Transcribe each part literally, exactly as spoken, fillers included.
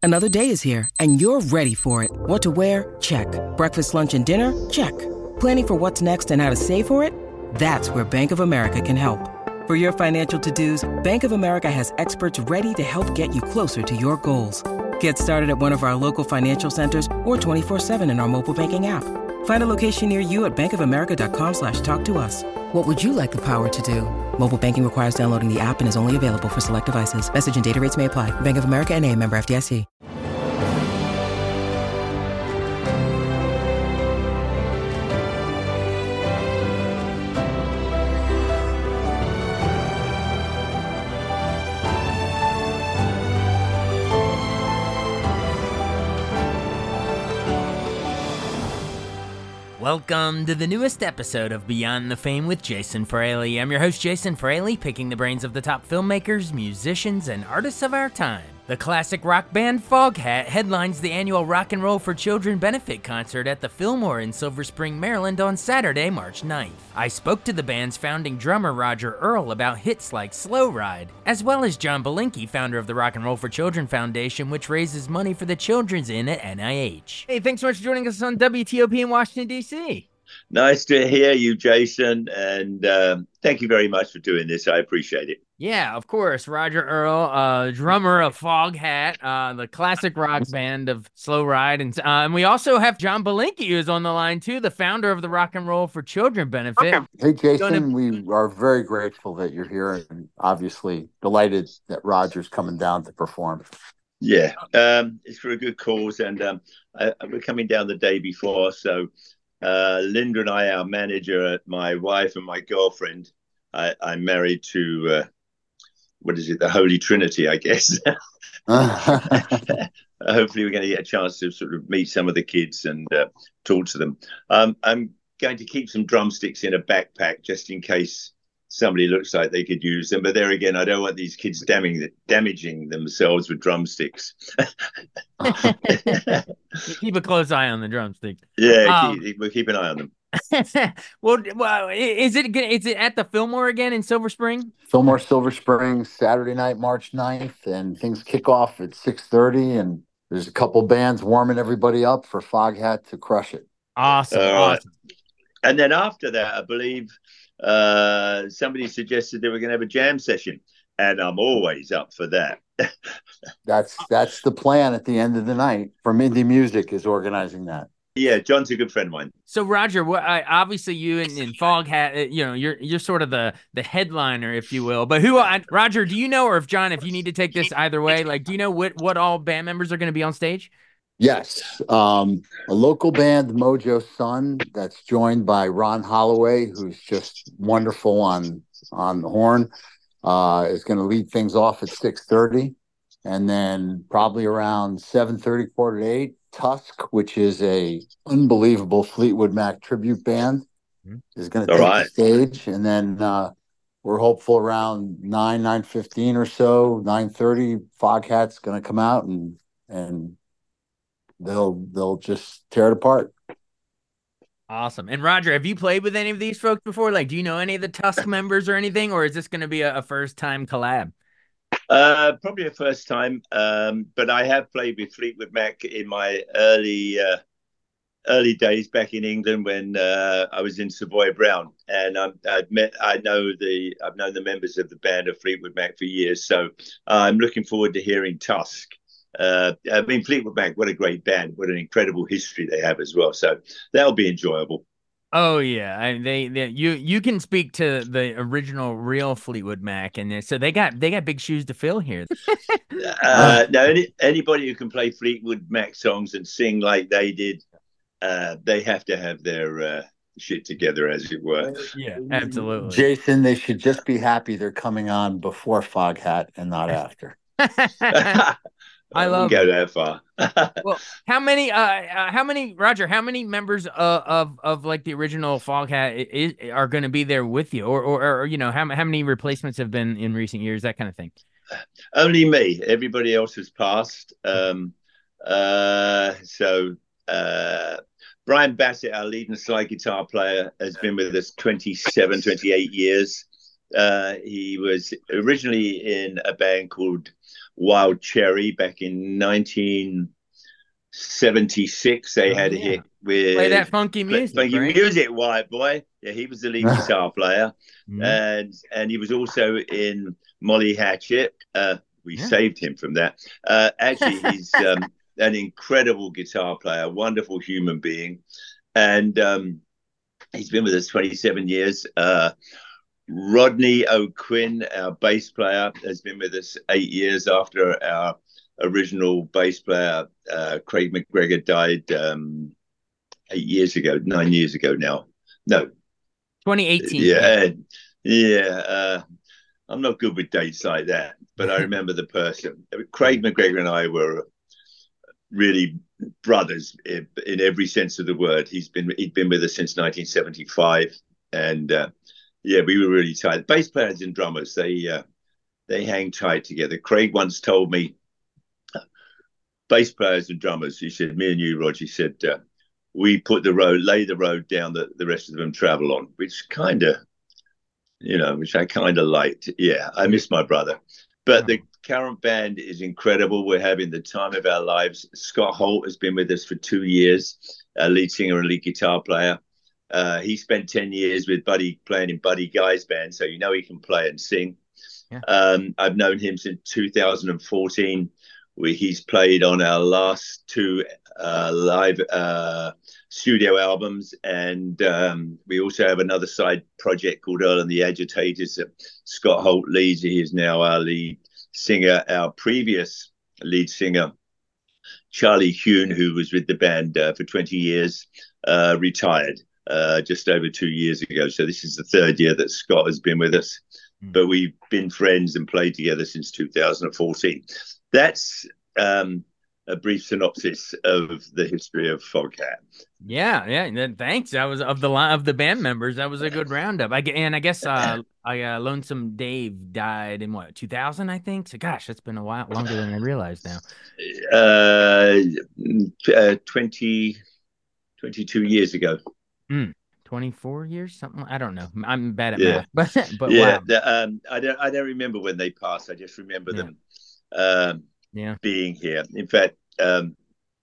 Another day is here, and you're ready for it. What to wear? Check. Breakfast, lunch, and dinner? Check. Planning for what's next and how to save for it? That's where Bank of America can help. For your financial to-dos, Bank of America has experts ready to help get you closer to your goals. Get started at one of our local financial centers or twenty-four seven in our mobile banking app. Find a location near you at bankofamerica.com slash talk to us. What would you like the power to do? Mobile banking requires downloading the app and is only available for select devices. Message and data rates may apply. Bank of America N A, member F D I C. Welcome to the newest episode of Beyond the Fame with Jason Fraley. I'm your host, Jason Fraley, picking the brains of the top filmmakers, musicians, and artists of our time. The classic rock band Foghat headlines the annual Rock and Roll for Children benefit concert at the Fillmore in Silver Spring, Maryland on Saturday, March ninth. I spoke to the band's founding drummer, Roger Earl, about hits like Slow Ride, as well as John Belinkie, founder of the Rock and Roll for Children Foundation, which raises money for the Children's Inn at N I H. Hey, thanks so much for joining us on W T O P in Washington, D C. Nice to hear you, Jason, and um, thank you very much for doing this. I appreciate it. Yeah, of course. Roger Earl, uh, drummer of Foghat, uh, the classic rock band of Slow Ride. And, uh, and we also have John Belinkie, who's on the line, too, the founder of the Rock and Roll for Children benefit. Okay. Hey, Jason, Gonna... we are very grateful that you're here and obviously delighted that Roger's coming down to perform. Yeah, um, it's for a good cause, and um, I, we're coming down the day before, so... Uh, Linda and I, our manager, my wife and my girlfriend, I, I'm married to, uh, what is it, the Holy Trinity, I guess. Hopefully we're going to get a chance to sort of meet some of the kids and uh, talk to them. Um, I'm going to keep some drumsticks in a backpack just in case somebody looks like they could use them. But there again, I don't want these kids damaging, damaging themselves with drumsticks. Keep a close eye on the drumsticks. Yeah, um, keep, we'll keep an eye on them. well, well, is it is it at the Fillmore again in Silver Spring? Fillmore, Silver Spring, Saturday night, March ninth, and things kick off at six thirty, and there's a couple bands warming everybody up for Foghat to crush it. Awesome, uh, awesome. And then after that, I believe uh, somebody suggested they were going to have a jam session, and I'm always up for that. that's that's the plan at the end of the night. From Indie Music is organizing that. Yeah, John's a good friend of mine. So Roger, what, I, obviously you and, and Foghat, you know, you're you're sort of the the headliner, if you will. But who, I, Roger, do you know, or if John, if you need to take this either way, like, do you know what what all band members are going to be on stage? Yes, um, a local band, Mojo Sun, that's joined by Ron Holloway, who's just wonderful on on the horn, uh, is going to lead things off at six thirty, and then probably around seven thirty, quarter to eight. Tusk, which is a unbelievable Fleetwood Mac tribute band, is going to take right. the stage, and then uh, we're hopeful around nine, nine fifteen or so, nine thirty, Foghat's going to come out and and they'll they'll just tear it apart. Awesome. And Roger, have you played with any of these folks before? Like, do you know any of the Tusk members or anything, or is this going to be a, a first time collab? Uh, probably a first time, um, but I have played with Fleetwood Mac in my early uh, early days back in England when uh, I was in Savoy Brown, and I'm, I've met, I know the, I've known the members of the band of Fleetwood Mac for years, so I'm looking forward to hearing Tusk. Uh, I mean, Fleetwood Mac, what a great band! What an incredible history they have as well. So that'll be enjoyable. Oh yeah, I, they, they you you can speak to the original real Fleetwood Mac, and so they got they got big shoes to fill here. uh, now, any, anybody who can play Fleetwood Mac songs and sing like they did, uh, they have to have their uh, shit together, as it were. Yeah, absolutely. Jason, they should just be happy they're coming on before Foghat and not after. I love go it. that far. Well, how many, uh, uh, how many, Roger, how many members uh, of, of like the original Foghat is, are going to be there with you? Or, or, or, you know, how, how many replacements have been in recent years, that kind of thing? Only me. Everybody else has passed. Um, uh, so, uh, Brian Bassett, our lead and slide guitar player, has been with us twenty-seven, twenty-eight years. Uh, he was originally in a band called Wild Cherry back in nineteen seventy-six. They Oh, had a yeah. hit with Play that funky music, funky right? music, White Boy. Yeah, he was the lead guitar player, Mhm. and and he was also in Molly Hatchet. Uh, we Yeah. saved him from that. Uh, actually, he's um, an incredible guitar player, wonderful human being, and um, he's been with us twenty-seven years. Uh, Rodney O'Quinn, our bass player, has been with us eight years after our original bass player, uh, Craig McGregor, died um, eight years ago, nine years ago now. No, twenty eighteen. yeah, yeah. Uh, I'm not good with dates like that, but I remember the person. Craig McGregor and I were really brothers in, in every sense of the word. He's been he'd been with us since nineteen seventy-five, and uh, yeah, we were really tight. Bass players and drummers, they uh, they hang tight together. Craig once told me, bass players and drummers, he said, me and you, Roger, he said, uh, we put the road, lay the road down that the rest of them travel on, which kind of, you know, which I kind of liked. Yeah, I miss my brother. But the current band is incredible. We're having the time of our lives. Scott Holt has been with us for two years, a lead singer and lead guitar player. Uh, he spent ten years with Buddy playing in Buddy Guy's band, so you know he can play and sing. Yeah. Um, I've known him since two thousand fourteen. We, he's played on our last two uh, live uh, studio albums, and um, we also have another side project called Earl and the Agitators that Scott Holt leads. He is now our lead singer. Our previous lead singer, Charlie Hune, who was with the band uh, for twenty years, uh, retired uh, just over two years ago. So this is the third year that Scott has been with us, mm. but we've been friends and played together since two thousand fourteen. That's um, a brief synopsis of the history of Foghat. Yeah, yeah. Thanks. That was of the of the band members. That was a good roundup. I and I guess uh, I uh, Lonesome Dave died in what two thousand, I think. So gosh, that's been a while longer than I realized now. Uh, uh twenty, twenty-two years ago. Mm. twenty-four years, something. I don't know. I'm bad at yeah. math, but but yeah, wow. The, um, I don't I don't remember when they passed. I just remember yeah. them. Um, yeah, being here. In fact, um,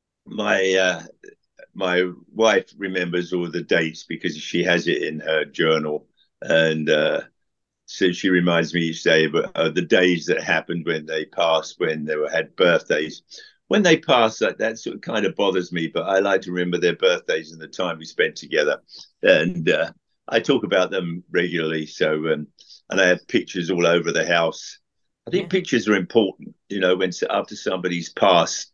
my uh, my wife remembers all the dates because she has it in her journal, and uh, so she reminds me each day about uh, the days that happened when they passed, when they were, had birthdays. When they pass, that that sort of kind of bothers me, but I like to remember their birthdays and the time we spent together, and uh, I talk about them regularly. So, um, and I have pictures all over the house. I think yeah. pictures are important, you know, when after somebody's passed,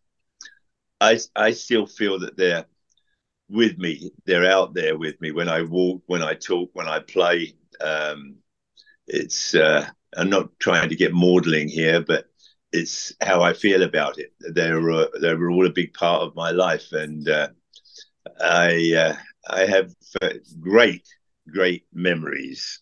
I, I still feel that they're with me. They're out there with me when I walk, when I talk, when I play. Um, it's, uh, I'm not trying to get maudling here, but it's how I feel about it. They're, uh, they're all a big part of my life. And uh, I, uh, I have uh, great, great memories.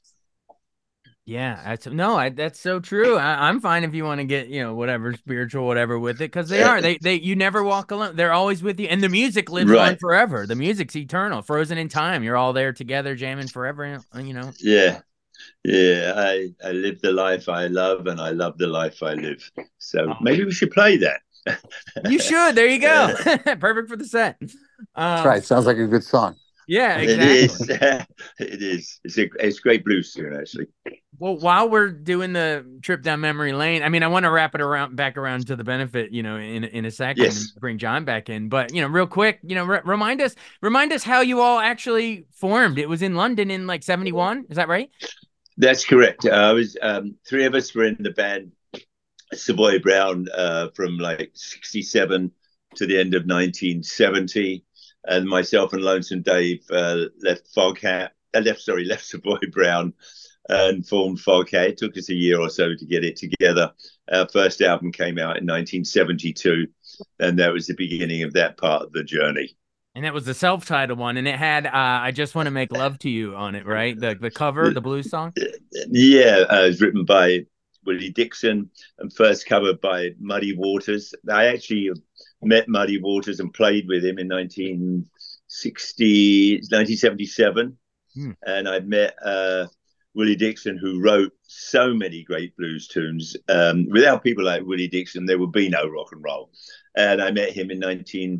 Yeah, that's no, I, that's so true. I, I'm fine if you want to get, you know, whatever spiritual, whatever with it, because they are. They, they, you never walk alone. They're always with you, and the music lives right. on forever. The music's eternal, frozen in time. You're all there together, jamming forever. You know. Yeah, yeah. I, I live the life I love, and I love the life I live. So oh. maybe we should play that. You should. There you go. Perfect for the set. Um, That's right. Sounds like a good song. Yeah, exactly. It is. It is. It's a it's a great blues tune, actually. Well, while we're doing the trip down memory lane, I mean, I want to wrap it around back around to the benefit, you know, in in a second, yes. and bring John back in. But you know, real quick, you know, re- remind us remind us how you all actually formed. It was in London in like seventy-one. Is that right? That's correct. Uh, I was um, three of us were in the band Savoy Brown uh, from like sixty-seven to the end of nineteen seventy. And myself and Lonesome Dave uh, left Foghat, uh, left, sorry, left Savoy Brown and formed Foghat. It took us a year or so to get it together. Our first album came out in nineteen seventy-two, and that was the beginning of that part of the journey. And that was the self-titled one, and it had uh, I Just Want to Make Love to You on it, right? The the cover, the blues song? Yeah, uh, it was written by Willie Dixon and first covered by Muddy Waters. I actually met Muddy Waters and played with him in nineteen sixty, nineteen seventy-seven. Hmm. And I met uh, Willie Dixon, who wrote so many great blues tunes. Um, without people like Willie Dixon, there would be no rock and roll. And I met him in nineteen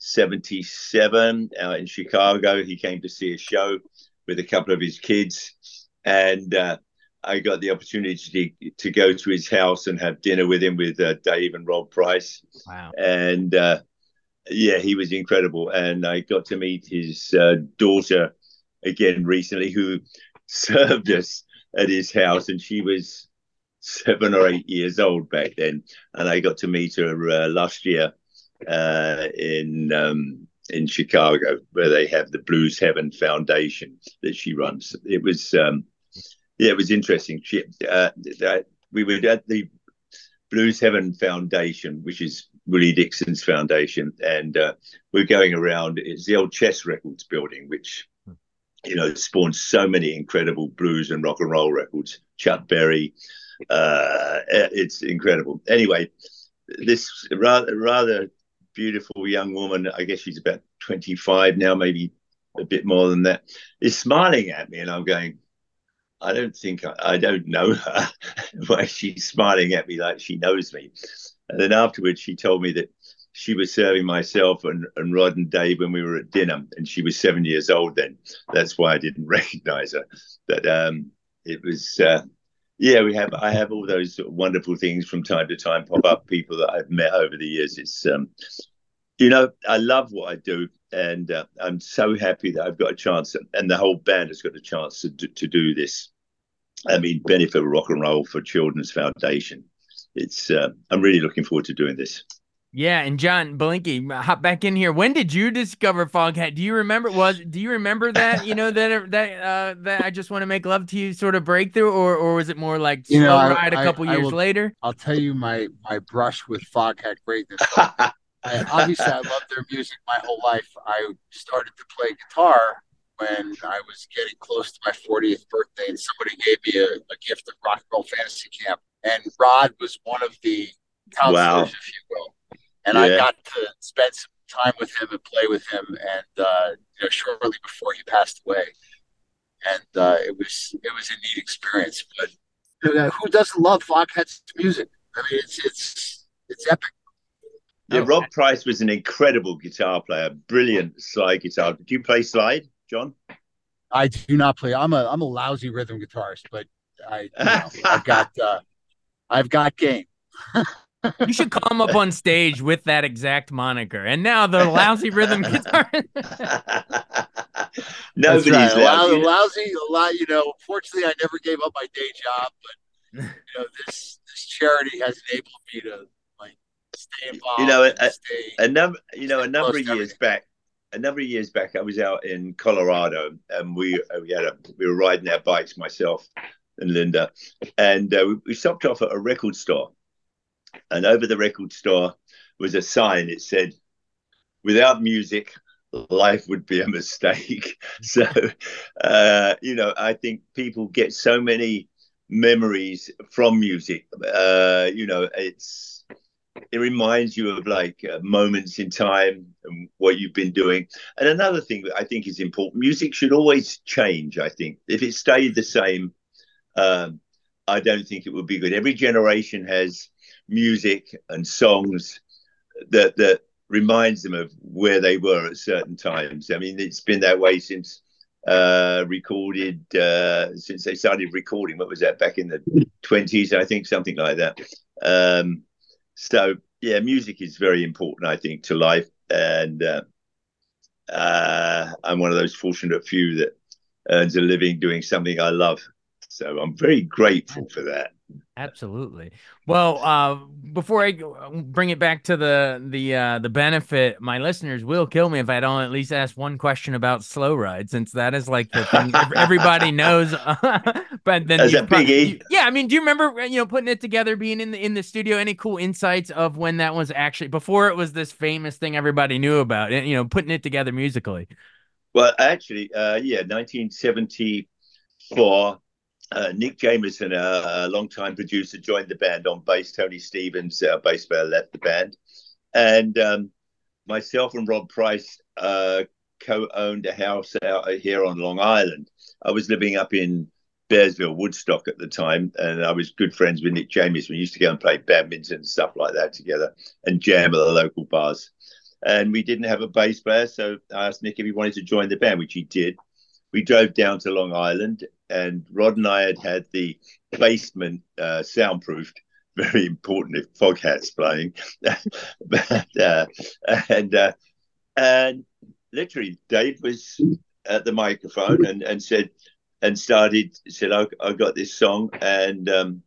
seventy-seven out in Chicago. He came to see a show with a couple of his kids. And uh, I got the opportunity to, to go to his house and have dinner with him with uh, Dave and Rob Price. Wow. And uh, yeah, he was incredible. And I got to meet his uh, daughter again recently, who served us at his house, and she was seven or eight years old back then. And I got to meet her uh, last year uh, in um, in Chicago, where they have the Blues Heaven Foundation that she runs. It was um, yeah, it was interesting. She uh, that we were at the Blues Heaven Foundation, which is Willie Dixon's foundation, and uh, we're going around. It's the old Chess Records building, which, you know, spawned so many incredible blues and rock and roll records. Chuck Berry, uh, it's incredible. Anyway, this rather rather beautiful young woman, I guess she's about twenty-five now, maybe a bit more than that, is smiling at me, and I'm going, I don't think I, I don't know her. Why she's smiling at me like she knows me. And then afterwards, she told me that she was serving myself and, and Rod and Dave when we were at dinner, and she was seven years old then. That's why I didn't recognize her. But um, it was, uh, yeah, we have. I have all those sort of wonderful things from time to time pop up. People that I've met over the years. It's, um, you know, I love what I do, and uh, I'm so happy that I've got a chance, and the whole band has got a chance to do, to do this. I mean, Benefit Rock and Roll for Children's Foundation. It's. Uh, I'm really looking forward to doing this. Yeah, and John Belinkie, hop back in here. When did you discover Foghat? Do you remember? Was do you remember that? You know that that uh, that I Just Want to Make Love to You sort of breakthrough, or or was it more like Slow You know, I- Ride a I- couple I years will- later? I'll tell you my my brush with Foghat greatness. I, obviously, I loved their music my whole life. I started to play guitar when I was getting close to my fortieth birthday, and somebody gave me a, a gift of Rock and Roll Fantasy Camp, and Rod was one of the counselors, Wow. if you will. And I Yeah. got to spend some time with him and play with him, and uh, you know, shortly before he passed away, and uh, it was it was a neat experience. But uh, who doesn't love Foghat's music? I mean, it's it's it's epic. Yeah, Oh. Rob Price was an incredible guitar player, brilliant slide guitar. Do you play slide, John? I do not play. I'm a I'm a lousy rhythm guitarist, but I you know, I've got uh, I've got game. You should come up on stage with that exact moniker. And now the lousy rhythm guitar. That's Nobody's right. lousy. Lousy, lousy, a lot. You know, fortunately, I never gave up my day job, but you know, this this charity has enabled me to like stay involved. You know, and a- stay. A number, you know, a Stay number close of to years everything. back, a number of years back, I was out in Colorado, and we uh, we had a we were riding our bikes, myself and Linda, and uh, we, we stopped off at a record store, and over the record store was a sign. It said, "Without music, life would be a mistake." So, uh, you know, I think people get so many memories from music. Uh, you know, it's it reminds you of like uh, moments in time and what you've been doing. And another thing that I think is important: music should always change. I think if it stayed the same, um, I don't think it would be good. Every generation has music and songs that that reminds them of where they were at certain times. I mean, it's been that way since uh, recorded, uh, since they started recording. What was that, back in the twenties, I think, something like that. Um, so, yeah, music is very important, I think, to life. And uh, uh, I'm one of those fortunate few that earns a living doing something I love. So I'm very grateful for that. Absolutely. Well, uh, before I go- bring it back to the the uh, the benefit, my listeners will kill me if I don't at least ask one question about Slow Ride, since that is like the thing ev- everybody knows. But then, As you a pro- biggie. you- yeah, I mean, do you remember uh, you know putting it together, being in the in the studio? Any cool insights of when that was actually before it was this famous thing everybody knew about? And you know, putting it together musically. Well, actually, uh, yeah, nineteen seventy-four. Uh, Nick Jameson, a, a longtime producer, joined the band on bass. Tony Stevens, uh, bass player, left the band. And um, myself and Rob Price uh, co-owned a house out here on Long Island. I was living up in Bearsville, Woodstock at the time, and I was good friends with Nick Jamieson. We used to go and play badminton and stuff like that together and jam at the local bars. And we didn't have a bass player, so I asked Nick if he wanted to join the band, which he did. We drove down to Long Island, and Rod and I had had the basement uh, soundproofed. Very important if Foghat's playing. but, uh, and uh, and literally, Dave was at the microphone and, and said, and started, said, I, I got this song. And um,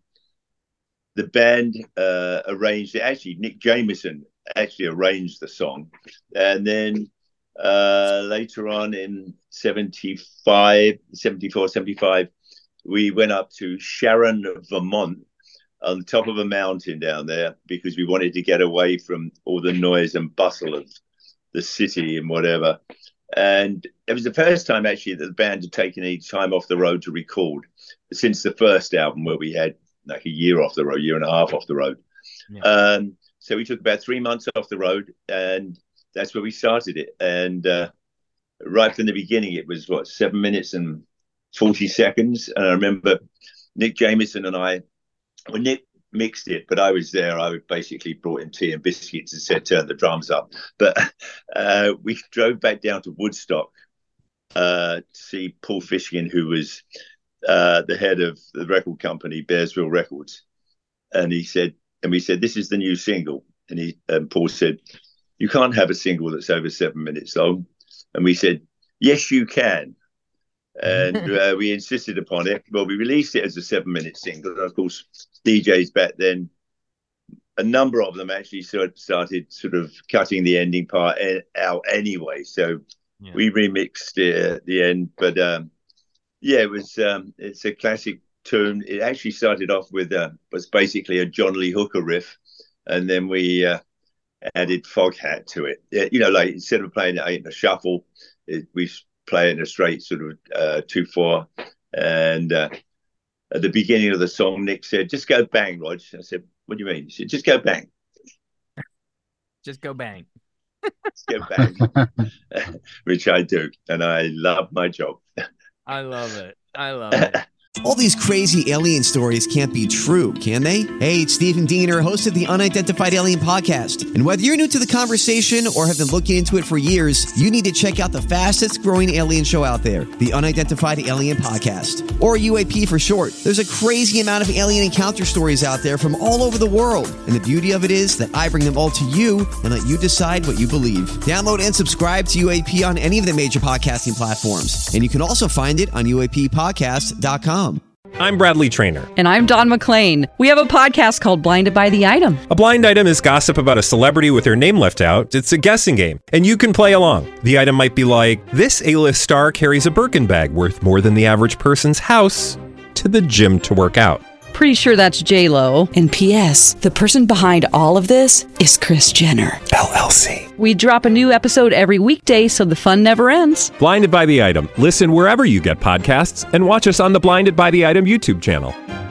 the band uh, arranged it. Actually, Nick Jamieson actually arranged the song. And then uh, later on in seventy-five, seventy-four, seventy-five, we went up to Sharon, Vermont, on the top of a mountain down there, because we wanted to get away from all the noise and bustle of the city and whatever. And it was the first time actually that the band had taken any time off the road to record since the first album, where we had like a year off the road, year and a half off the road. Yeah. Um, so we took about three months off the road, and that's where we started it. And uh, right from the beginning, it was what, seven minutes and forty seconds. And I remember Nick Jamieson and I, well, Nick mixed it, but I was there. I basically brought him tea and biscuits and said, turn the drums up. But uh, we drove back down to Woodstock uh, to see Paul Fishkin, who was uh, the head of the record company, Bearsville Records. And he said, and we said, this is the new single. And he and Paul said, you can't have a single that's over seven minutes long. And we said, yes, you can. And uh, we insisted upon it. Well, we released it as a seven-minute single. And of course, D Js back then, a number of them actually sort of started sort of cutting the ending part out anyway. So yeah. we remixed it at the end. But um, yeah, it was um, it's a classic tune. It actually started off with uh, was basically a John Lee Hooker riff, and then we uh, added Foghat to it. You know, like instead of playing it in a shuffle, it, we play it in a straight sort of uh, two four. And uh, at the beginning of the song, Nick said, "Just go bang, Rog." I said, "What do you mean?" He said, "Just go bang." Just go bang. Just go bang, which I do, and I love my job. I love it. I love it. All these crazy alien stories can't be true, can they? Hey, it's Stephen Diener, host of the Unidentified Alien Podcast. And whether you're new to the conversation or have been looking into it for years, you need to check out the fastest growing alien show out there, the Unidentified Alien Podcast, or U A P for short. There's a crazy amount of alien encounter stories out there from all over the world. And the beauty of it is that I bring them all to you and let you decide what you believe. Download and subscribe to U A P on any of the major podcasting platforms. And you can also find it on U A P podcast dot com. I'm Bradley Trainer. And I'm Don McClain. We have a podcast called Blinded by the Item. A blind item is gossip about a celebrity with their name left out. It's a guessing game, and you can play along. The item might be like, this A-list star carries a Birkin bag worth more than the average person's house to the gym to work out. Pretty sure that's J-Lo. And P S the person behind all of this is Kris Jenner, L L C. We drop a new episode every weekday so the fun never ends. Blinded by the Item. Listen wherever you get podcasts and watch us on the Blinded by the Item YouTube channel.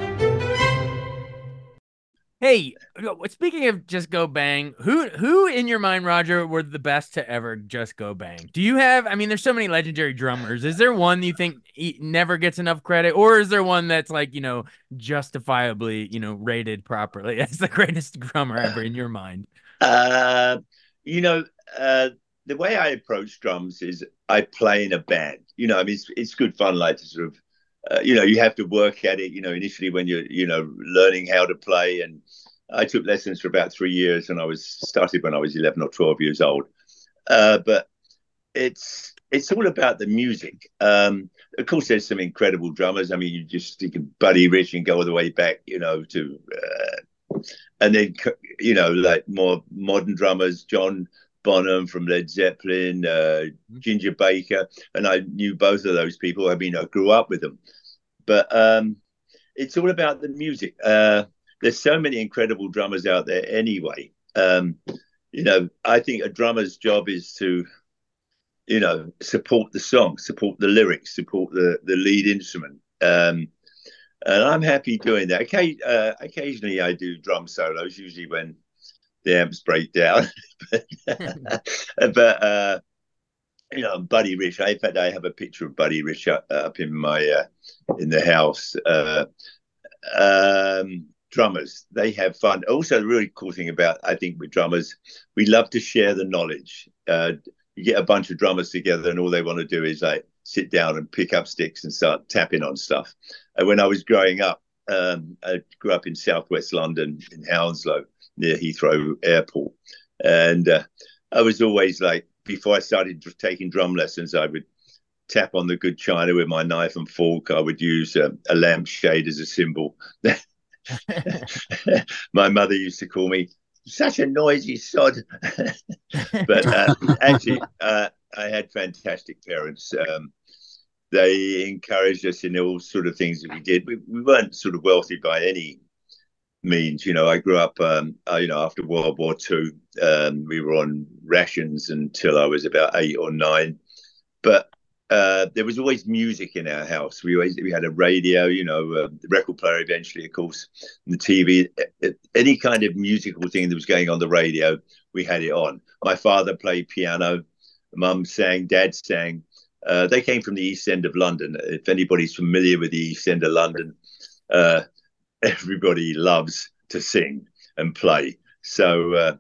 Hey, speaking of Just Go Bang, who who in your mind, Roger, were the best to ever Just Go Bang? Do you have, I mean, there's so many legendary drummers. Is there one you think he never gets enough credit? Or is there one that's like, you know, justifiably, you know, rated properly as the greatest drummer ever in your mind? Uh, you know, uh, the way I approach drums is I play in a band. You know, I mean, it's, it's good fun, like to sort of, Uh, you know, you have to work at it, you know, initially when you're, you know, learning how to play. And I took lessons for about three years and I was started when I was eleven or twelve years old. Uh, but it's it's all about the music. Um, of course, there's some incredible drummers. I mean, you just think of Buddy Rich and go all the way back, you know, to uh, and then, you know, like more modern drummers, John Bonham from Led Zeppelin, uh, Ginger Baker, and I knew both of those people. I mean, I grew up with them. But um, it's all about the music. Uh, there's so many incredible drummers out there anyway. Um, you know, I think a drummer's job is to, you know, support the song, support the lyrics, support the, the lead instrument. Um, and I'm happy doing that. Okay, uh, occasionally I do drum solos, usually when the amps break down. but but uh, you know, Buddy Rich. I, in fact, I have a picture of Buddy Rich up, up in my uh, in the house. Uh, um, drummers, they have fun. Also, the really cool thing about I think with drummers, we love to share the knowledge. Uh, you get a bunch of drummers together, and all they want to do is like sit down and pick up sticks and start tapping on stuff. And when I was growing up, um, I grew up in southwest London in Hounslow near Heathrow Airport, and uh, I was always like, before I started taking drum lessons, I would tap on the good china with my knife and fork. I would use a, a lampshade as a symbol. My mother used to call me such a noisy sod. But uh, actually, uh, I had fantastic parents. Um, they encouraged us in all sort of things that we did. We, we weren't sort of wealthy by any means. You know, I grew up, um, uh, you know, after World War Two. Um, we were on rations until I was about eight or nine. But uh, there was always music in our house. We always we had a radio, you know, uh, the record player eventually, of course, and the T V. Any kind of musical thing that was going on the radio, we had it on. My father played piano. Mum sang. Dad sang. Uh, they came from the East End of London. If anybody's familiar with the East End of London, uh, everybody loves to sing and play. So, uh,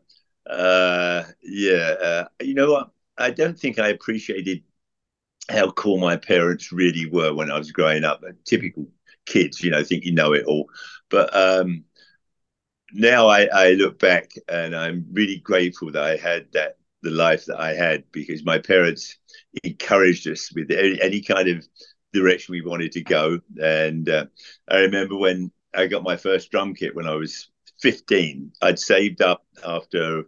uh, yeah, uh, you know what? I don't think I appreciated how cool my parents really were when I was growing up. Typical kids, you know, think you know it all. But um, now I, I look back and I'm really grateful that I had that the life that I had, because my parents encouraged us with any, any kind of direction we wanted to go. And uh, I remember when I got my first drum kit when I was fifteen. I'd saved up after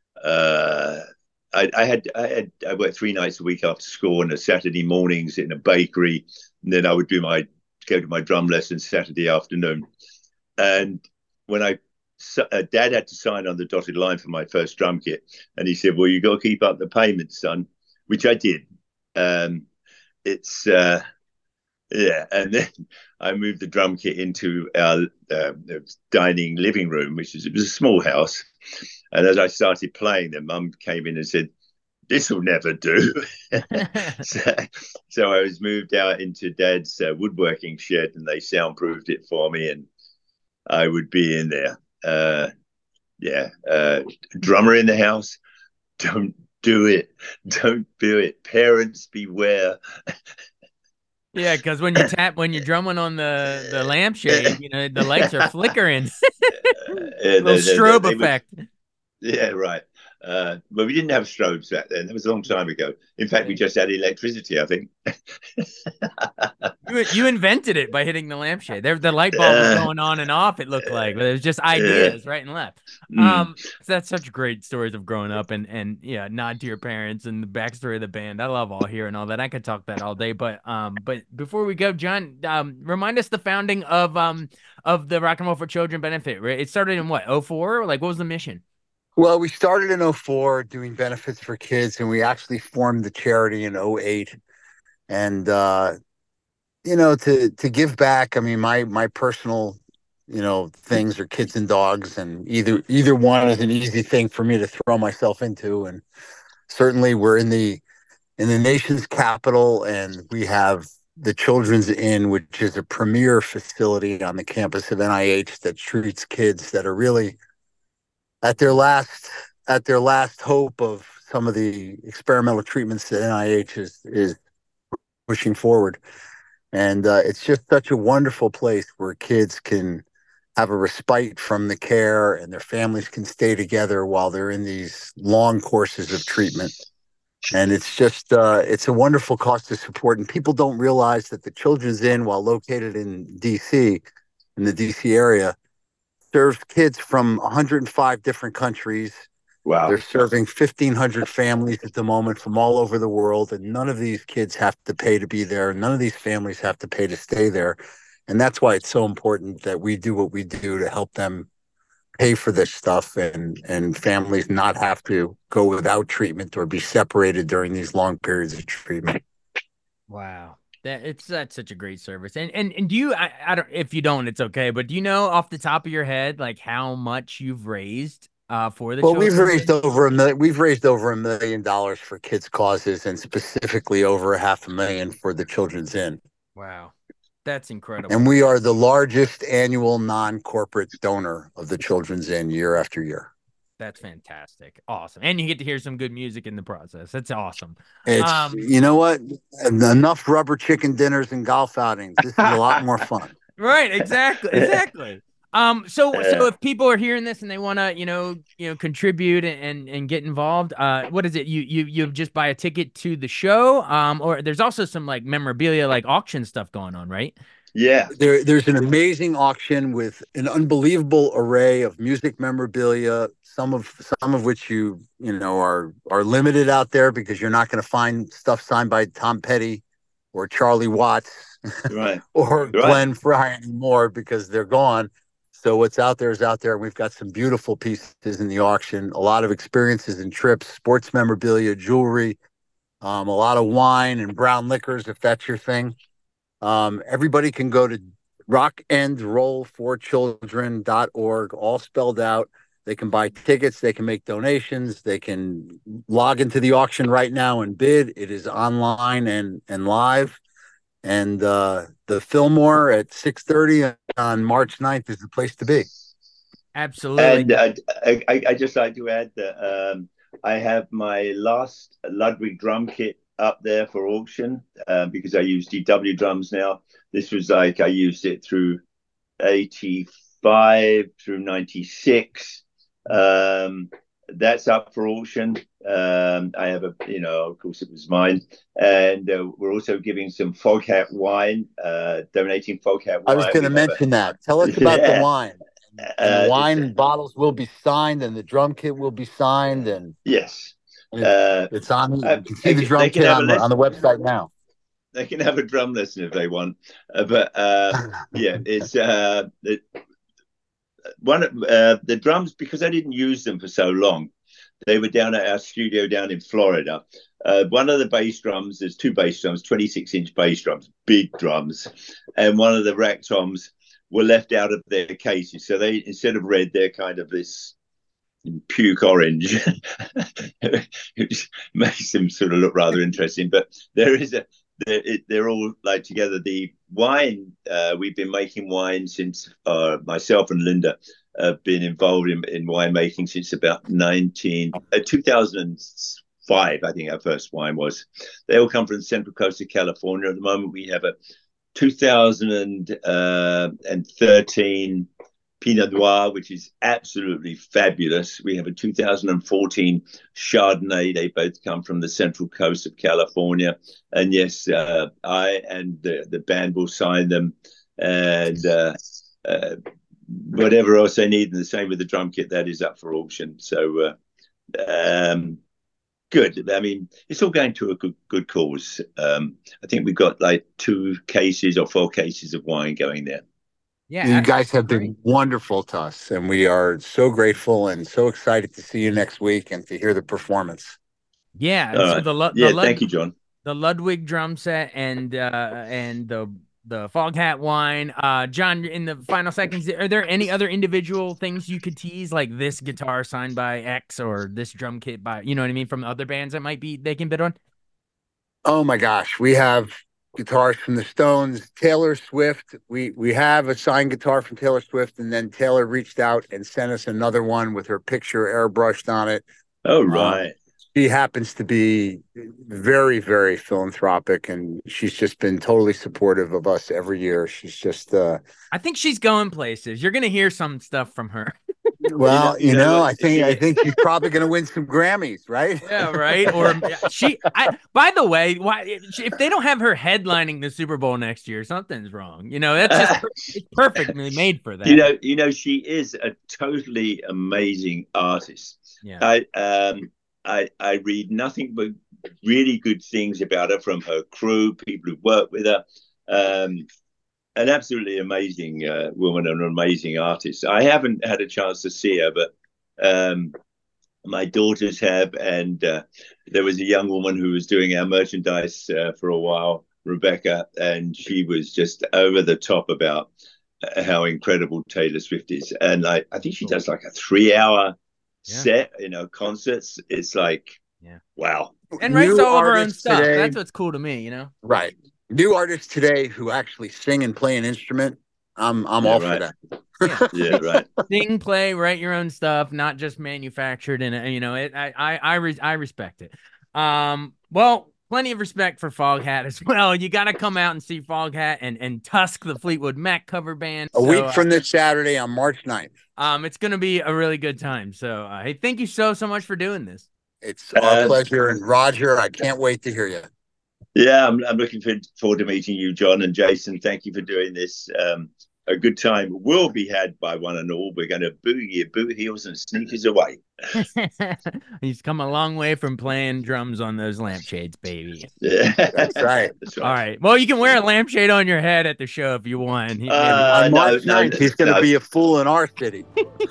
uh, I, I had I had I worked three nights a week after school, and a Saturday mornings in a bakery, and then I would do my go to my drum lessons Saturday afternoon. And when I uh, Dad had to sign on the dotted line for my first drum kit, and he said, "Well, you got to keep up the payments, son," which I did. Um, it's uh, yeah, and then I moved the drum kit into our uh, dining living room, which is it was a small house. And as I started playing them, Mum came in and said, "This will never do." so, so I was moved out into Dad's uh, woodworking shed, and they soundproofed it for me, and I would be in there. Uh, yeah, uh, drummer in the house. Don't do it. Don't do it. Parents beware. Yeah, because when you tap, when you're drumming on the, the lampshade, you know, the lights are flickering. Yeah, little they, they, strobe they, they effect. Would, yeah, right. Uh, but we didn't have strobes back then. That was a long time ago. In fact, we just had electricity, I think. you, you invented it by hitting the lampshade. There, the light bulb was going on and off, it looked like, but it was just ideas, yeah. Right and left. Mm. Um, so that's such great stories of growing up, and, and yeah, nod to your parents and the backstory of the band. I love all hearing all that. I could talk that all day, but um, but before we go, John, um, remind us the founding of um of the Rock and Roll for Children benefit. Right? It started in what, oh four? Like, what was the mission? Well, we started in oh four doing benefits for kids, and we actually formed the charity in oh eight. And, uh, you know, to to give back, I mean, my my personal, you know, things are kids and dogs, and either either one is an easy thing for me to throw myself into. And certainly we're in the in the nation's capital, and we have the Children's Inn, which is a premier facility on the campus of N I H that treats kids that are really at their last at their last hope of some of the experimental treatments that N I H is is pushing forward. And uh, it's just such a wonderful place where kids can have a respite from the care, and their families can stay together while they're in these long courses of treatment. And it's just uh, it's a wonderful cause to support. And people don't realize that the Children's Inn, while located in D C, in the D C area, serves kids from one hundred five different countries. Wow. They're serving fifteen hundred families at the moment from all over the world, and none of these kids have to pay to be there. None of these families have to pay to stay there. And that's why it's so important that we do what we do to help them pay for this stuff, and, and families not have to go without treatment or be separated during these long periods of treatment. Wow. That it's that's such a great service. And and and do you I, I don't if you don't, it's okay, but do you know off the top of your head like how much you've raised uh, for the Well, we've children. raised over a million. We've raised over a million dollars for kids' causes, and specifically over a half a million for the Children's Inn. Wow, that's incredible. And we are the largest annual non-corporate donor of the Children's Inn year after year. That's fantastic. Awesome. And you get to hear some good music in the process. That's awesome. It's, um, you know what? Enough rubber chicken dinners and golf outings. This is a lot more fun. Right. Exactly. Exactly. Um, so, Yeah. so if people are hearing this and they want to, you know, you know, contribute and, and get involved, uh, what is it? You, you, you just buy a ticket to the show. Um, or there's also some like memorabilia, like auction stuff going on, right? Yeah. There, there's an amazing auction with an unbelievable array of music memorabilia. Some of some of which you you know are are limited out there because you're not going to find stuff signed by Tom Petty or Charlie Watts Right. or Right. Glenn Fry anymore because they're gone. So what's out there is out there. We've got some beautiful pieces in the auction, a lot of experiences and trips, sports memorabilia, jewelry, um, a lot of wine and brown liquors, if that's your thing. Um, everybody can go to rock and roll for children dot org, all spelled out. They can buy tickets. They can make donations. They can log into the auction right now and bid. It is online and, and live. And uh, the Fillmore at six thirty on March ninth is the place to be. Absolutely. And uh, I, I just like to add that um, I have my last Ludwig drum kit up there for auction uh, because I use D W drums now. This was like I used it through eighty-five through ninety-six. Um, that's up for auction. Um, I have a, you know, of course it was mine. And uh, we're also giving some Foghat wine, uh, donating Foghat wine. I was going to mention a, that. Tell us about yeah. the wine. And the uh, wine uh, bottles will be signed, and the drum kit will be signed. And yes, it's, uh, it's on. You can see the drum kit on the, on the website now. They can have a drum lesson if they want, uh, but uh, yeah, it's uh, it, one of uh, the drums, because I didn't use them for so long. They were down at our studio down in Florida. Uh, one of the bass drums, there's two bass drums, twenty-six inch bass drums, big drums, and one of the rack toms were left out of their cases. So they, instead of red, they're kind of this puke orange, which makes them sort of look rather interesting. But there is a, they're, it, they're all like together. The wine, uh, we've been making wine since uh, myself and Linda have been involved in, in winemaking since about nineteen, uh, two thousand five, I think our first wine was. They all come from the Central Coast of California. At the moment, we have a two thousand thirteen Pinot Noir, which is absolutely fabulous. We have a two thousand fourteen Chardonnay. They both come from the Central Coast of California. And yes, uh, I and the, the band will sign them. And uh, uh, whatever else they need, and the same with the drum kit, that is up for auction. So, uh, um, good. I mean, it's all going to a good good cause. Um, I think we've got like two cases or four cases of wine going there. Yeah, you guys have been wonderful to us, and we are so grateful and so excited to see you next week and to hear the performance. Yeah, uh, so the, the yeah. Lud- thank you, John. The Ludwig drum set and uh, and the the Foghat wine. Uh, John, in the final seconds, are there any other individual things you could tease, like this guitar signed by X or this drum kit by, you know what I mean, from other bands that might be they can bid on? Oh my gosh, we have guitars from the Stones, Taylor Swift. We we have a signed guitar from Taylor Swift, and then Taylor reached out and sent us another one with her picture airbrushed on it. Oh, right. Um, she happens to be very, very philanthropic, and she's just been totally supportive of us every year. She's just uh I think she's going places. You're gonna hear some stuff from her. Well, you know, you know I think I think she's probably going to win some Grammys, right? Yeah, right. Or she. I. By the way, why if they don't have her headlining the Super Bowl next year, something's wrong. You know, that's just it's perfectly made for that. You know, you know, she is a totally amazing artist. Yeah. I um I I read nothing but really good things about her from her crew, people who work with her. Um, An absolutely amazing uh, woman and an amazing artist. I haven't had a chance to see her, but um, my daughters have. And uh, there was a young woman who was doing our merchandise uh, for a while, Rebecca, and she was just over the top about how incredible Taylor Swift is. And I, I think she does like a three hour yeah. set, you know, concerts. It's like, yeah, wow. And writes all of our own stuff. Today, that's what's cool to me, you know. Right. New artists today who actually sing and play an instrument. I'm I'm yeah, all right. for that. Yeah, yeah, right. Sing, play, write your own stuff, not just manufactured. And you know, it. I I I, re- I respect it. Um. Well. Plenty of respect for Foghat as well. You got to come out and see Foghat and, and Tusk, the Fleetwood Mac cover band. A so, week from this Saturday on March ninth. Um, it's going to be a really good time. So, uh, hey, thank you so, so much for doing this. It's our uh, pleasure. And Roger, I can't wait to hear you. Yeah, I'm, I'm looking forward to meeting you, John and Jason. Thank you for doing this. Um, a good time will be had by one and all. We're going to boogie your boot heels and sneakers away. He's come a long way from playing drums on those lampshades, baby. Yeah, that's right. That's right. All right. Well, you can wear a lampshade on your head at the show if you want. He, uh, on March ninth, no, he's going to no. be a fool in our city.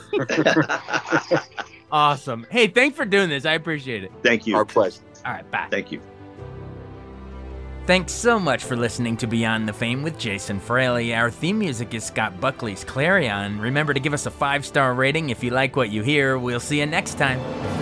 Awesome. Hey, thanks for doing this. I appreciate it. Thank you. Our pleasure. All right. Bye. Thank you. Thanks so much for listening to Beyond the Fame with Jason Fraley. Our theme music is Scott Buckley's Clarion. Remember to give us a five-star rating if you like what you hear. We'll see you next time.